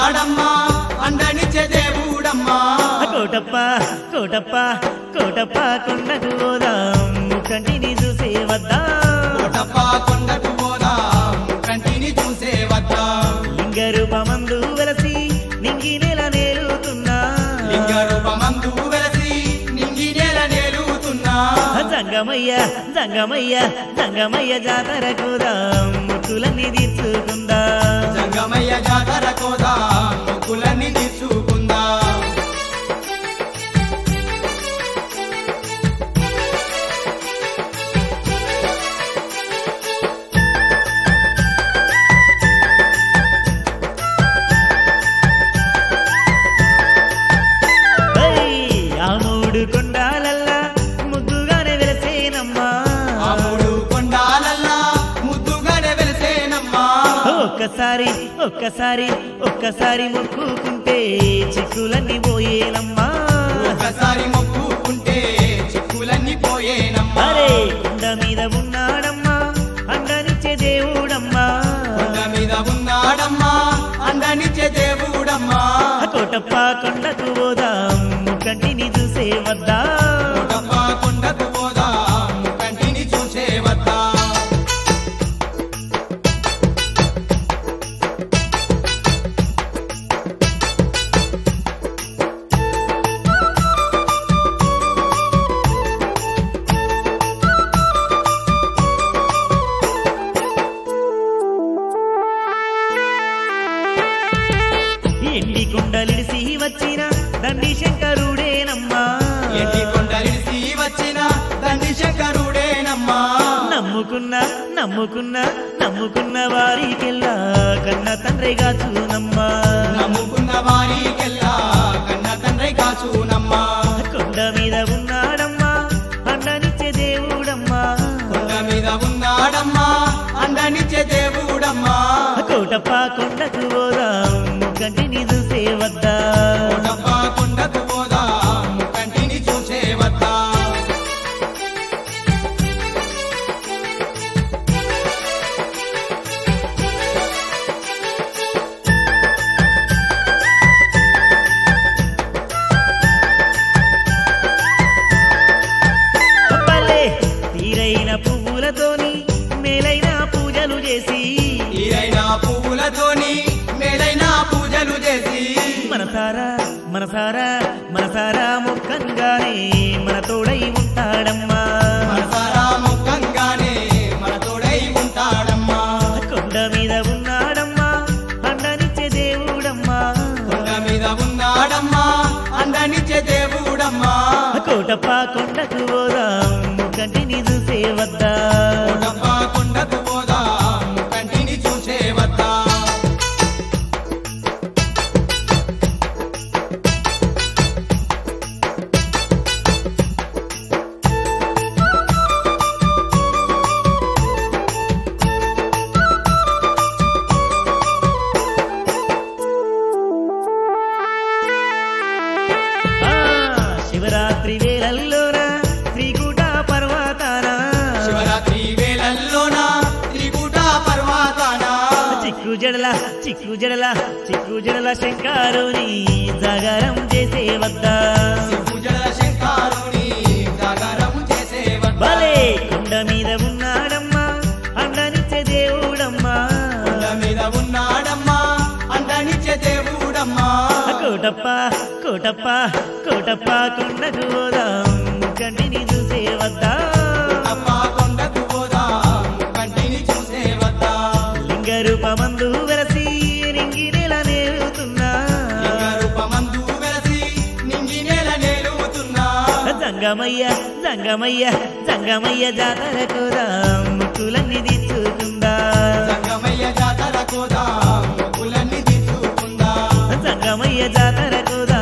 ఉన్నాడమ్మా అండనిచ్చే దేవుడమ్మా కోటప్ప కోటప్ప కోటప్ప కొండకు పోదాం కంటిని చూసే వద్దాం కోటప్ప కొండకు పోదాం కంటిని చూసే వద్దాం లింగ రూపమందు వెలసి నింగి నెల నేలుతున్నా లింగ రూపమందు వెలసి నింగి నేల నేలుతున్నా జంగమయ్య జంగమయ్య జంగమయ్య జాతర కోదాం ముక్కులన్నీ తీర్చుకుందాం జంగమయ్య జాతర కోదాం మొక్కులన్నీ తీర్చుకుందాం ఆ మూడు కొండాలల్లా ముద్దుగానే వెలసేనమ్మా ఆ మూడు కొండాలల్లా ముద్దుగానే వెలిసేనమ్మా ఒక్కసారి ఒక్కసారి ఒక్కసారి మొక్కుకుంటే చిక్కులన్నీ పోయేనమ్మా ఒకసారి మొక్కుకుంటే చిక్కులన్నీ పోయేనమ్మా అరే కొండ మీద ఉన్నాడమ్మా అండనిచ్చే దేవుడమ్మా కొండ మీద ఉన్నాడమ్మా అండనిచ్చే దేవుడమ్మా కోటప్ప కొండకు పోదాం కంటిని చూసే వద్దా కోటప్ప కొండకు పోదాం కంటిని చూసే వద్దా ఎండి కొండలిడిసి వచ్చిన దండి శంకరుడేనమ్మా ఎట్టి కొండలిసి వచ్చిన దండి శంకరుడేనమ్మా నమ్ముకున్న నమ్ముకున్న నమ్ముకున్న వారికెల్లా కన్న తండ్రి గాచునమ్మా నమ్ముకున్న వారికెల్లా కన్న తండ్రి కాచునమ్మా కొండ మీద ఉన్నాడమ్మా అండనిచ్చే దేవుడమ్మా కొండ మీద ఉన్నాడమ్మా అండనిచ్చే దేవుడమ్మా కోటప్ప కొండకు పోదాం కంటిని చూసే వద్దా కోటప్ప కొండకు పోదాం కంటిని చూసే వద్దా పల్లె తీరైన పువ్వులతోని మేలైన పూజలు చేసి తీరైన పువ్వులతోని మేలైన పూజలు చేసి మనసారా మనసారా మనసారా ముఖంగానే మన తోడై ఉంటాడమ్మా మనసారా ముఖంగానే మన తోడై ఉంటాడమ్మా కొండ మీద ఉన్నాడమ్మా అండనిచ్చే దేవుడమ్మా కొండ మీద ఉన్నాడమ్మా అండనిచ్చే దేవుడమ్మా కోటప్ప కొండకు పోదాం కంటిని చూసే వద్దా కోటప్ప కొండకు పోదాం కంటిని చూసే వద్దా ఆ, శివరాత్రి వేళల్లోన శ్రీకూట పర్వతాన శివరాత్రి వేళల్లోన త్రికూట పర్వతాన చిక్కు జడల చిక్కు జడల చిక్కు జడల శంకరుని జాగరం చేసే వద్దా పూజల శంకరుని జాగరం చేసే వద్దా భలే కొండ మీద ఉన్నాడమ్మా అండనిచ్చే దేవుడమ్మా కొండ మీద ఉన్నాడమ్మా అండనిచ్చే దేవుడమ్మా కోటప్ప కోటప్ప కోటప్ప కొండకు పోదాం కంటిని చూసే వద్దా కోటప్ప కొండకు పోదాం కంటిని చూసే వద్దా లింగ రూపమందు వెలసి నింగి నెల నేలుతున్నా లింగ రూపమందు వెలసి నింగి నేల నేలుతున్నా జంగమయ్య జంగమయ్య జంగమయ్య జాతర కోదాం ముక్కులన్నీ తీర్చుకుందా సంగమయ్య జాతర కోదాం మొక్కులన్నీ తీసుకుందా జంగమయ్య జాతర కోదాం